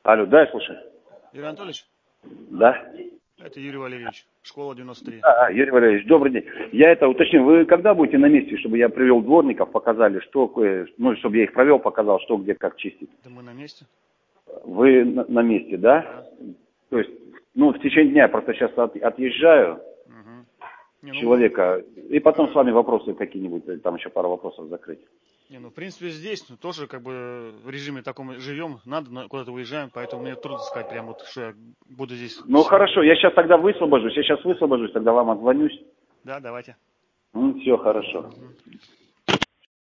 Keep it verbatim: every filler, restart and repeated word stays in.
Алло, да, я слушаю. Юрий Анатольевич? Да. Это Юрий Валерьевич, школа девяносто три. А, Юрий Валерьевич, добрый день. Я это уточню, вы когда будете на месте, чтобы я привел дворников, показали, что, кое- ну, чтобы я их провел, показал, что, где, как чистить? Да мы на месте. Вы на, на месте, да? Да. То есть, ну, в течение дня просто сейчас от- отъезжаю Угу. Не, ну, человека, и потом э, с вами вопросы какие-нибудь, там еще пару вопросов закрыть. не, ну, в принципе, здесь ну, тоже как бы в режиме таком живем, надо на- куда-то выезжаем, поэтому мне трудно сказать прям вот, что я буду здесь Ну, сегодня. хорошо, я сейчас тогда высвобожусь, я сейчас высвобожусь, тогда вам отзвонюсь. Да, давайте. Ну, все, хорошо. Угу.